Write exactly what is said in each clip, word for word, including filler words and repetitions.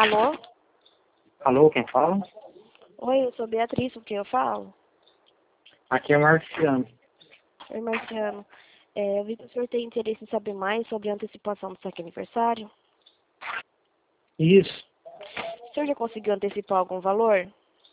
Alô? Alô, quem fala? Oi, eu sou Beatriz, com quem eu falo? Aqui é Marciano. Oi, Marciano. É, eu vi que o senhor tem interesse em saber mais sobre a antecipação do saque aniversário. Isso. O senhor já conseguiu antecipar algum valor?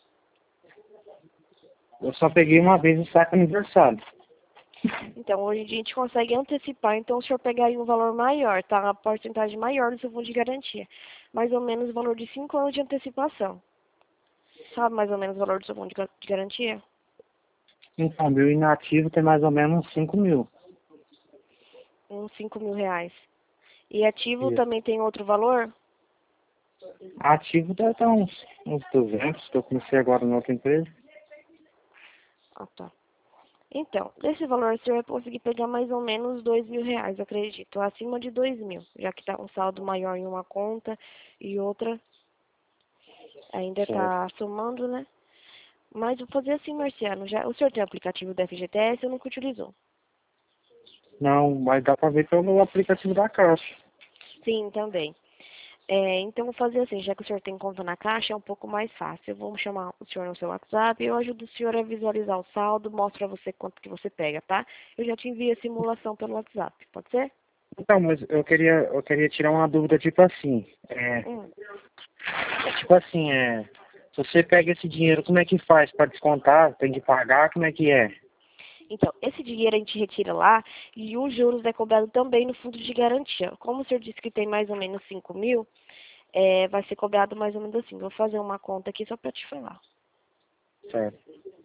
Eu só peguei uma vez o saque aniversário. Então, hoje em dia a gente consegue antecipar, então o senhor pegaria um valor maior, tá? Uma porcentagem maior do seu fundo de garantia. Mais ou menos o valor de cinco anos de antecipação. Sabe mais ou menos o valor do seu fundo de ga- de garantia? Então, meu inativo tem mais ou menos cinco mil. Uns cinco mil reais. E ativo Isso. também tem outro valor? Ativo deve estar uns, uns duzentos, que eu comecei agora na outra empresa. Ah, tá. Então, desse valor o senhor vai conseguir pegar mais ou menos dois mil reais, eu acredito. Acima de dois mil, já que está um saldo maior em uma conta e outra ainda Certo. está somando, né? Mas vou fazer assim, Marciano. Já, o senhor tem o aplicativo da F G T S ou nunca utilizou? Não, mas dá pra ver pelo aplicativo da Caixa. Sim, também. É, então vou fazer assim, já que o senhor tem conta na Caixa, é um pouco mais fácil. Eu vou chamar o senhor no seu WhatsApp, eu ajudo o senhor a visualizar o saldo, mostro a você quanto que você pega, tá? Eu já te envio a simulação pelo WhatsApp, pode ser? Então, mas eu queria, eu queria tirar uma dúvida, tipo assim. É, Hum. é tipo assim, é. Se você pega esse dinheiro, como é que faz para descontar? Tem que pagar? Como é que é? Então, esse dinheiro a gente retira lá e os juros é cobrado também no fundo de garantia. Como o senhor disse que tem mais ou menos cinco mil, é, vai ser cobrado mais ou menos assim. Vou fazer uma conta aqui só para te falar. Certo.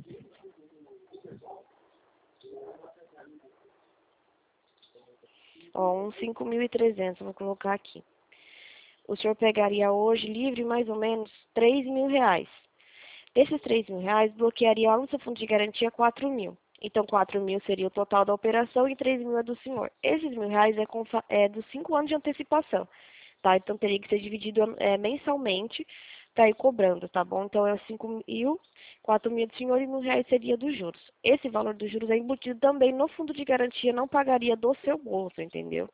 Ó, uns cinco mil e trezentos, vou colocar aqui. O senhor pegaria hoje livre mais ou menos três mil reais. Desses três mil reais, bloquearia lá no seu fundo de garantia quatro mil. Então, quatro mil seria o total da operação e três mil é do senhor. Esses mil reais é, com, fa- é dos cinco anos de antecipação, tá? Então, teria que ser dividido é, mensalmente para ir cobrando, tá bom? Então, é cinco mil, quatro mil do senhor e mil reais seria dos juros. Esse valor dos juros é embutido também no fundo de garantia, não pagaria do seu bolso, entendeu?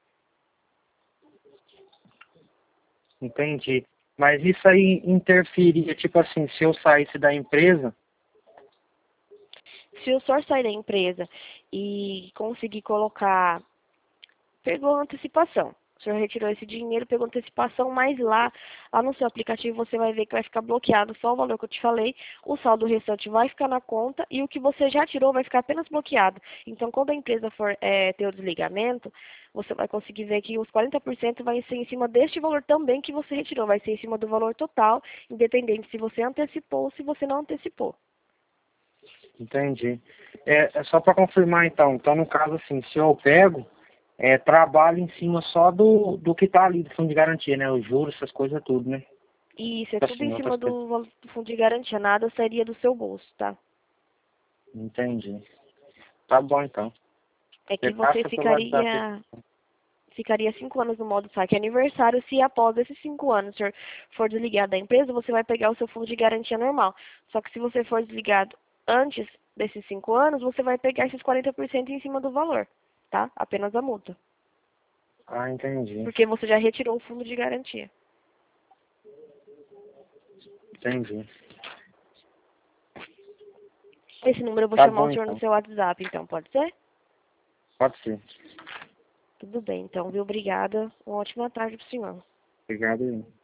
Entendi. Mas isso aí interferia, tipo assim, se eu saísse da empresa, Se o senhor sair da empresa e conseguir colocar, pegou antecipação. O senhor retirou esse dinheiro, pegou antecipação, mas lá, lá no seu aplicativo você vai ver que vai ficar bloqueado só o valor que eu te falei, o saldo restante vai ficar na conta e o que você já tirou vai ficar apenas bloqueado. Então, quando a empresa for é, ter o desligamento, você vai conseguir ver que os quarenta por cento vai ser em cima deste valor também que você retirou, vai ser em cima do valor total, independente se você antecipou ou se você não antecipou. entendi. É, é só para confirmar então. Então, no caso assim, se eu pego, é, trabalho em cima só do, do que tá ali do fundo de garantia, né? Os juros, essas coisas tudo, né? E isso é Tipo tudo assim, em cima outras coisas. do, valo- do fundo de garantia, nada sairia do seu bolso, tá? Entendi. Tá bom então. É Você que você passa pelo WhatsApp. ficaria ficaria cinco anos no modo saque aniversário se após esses cinco anos o senhor for desligado da empresa, você vai pegar o seu fundo de garantia normal. Só que se você for desligado antes desses cinco anos, você vai pegar esses quarenta por cento em cima do valor, tá? Apenas a multa. Ah, entendi. Porque você já retirou o fundo de garantia. Entendi. Esse número eu vou Tá chamar bom o senhor no então. seu WhatsApp, então, pode ser? Pode ser. Tudo bem, então, viu? Obrigada. Uma ótima tarde pro senhor. Obrigado aí.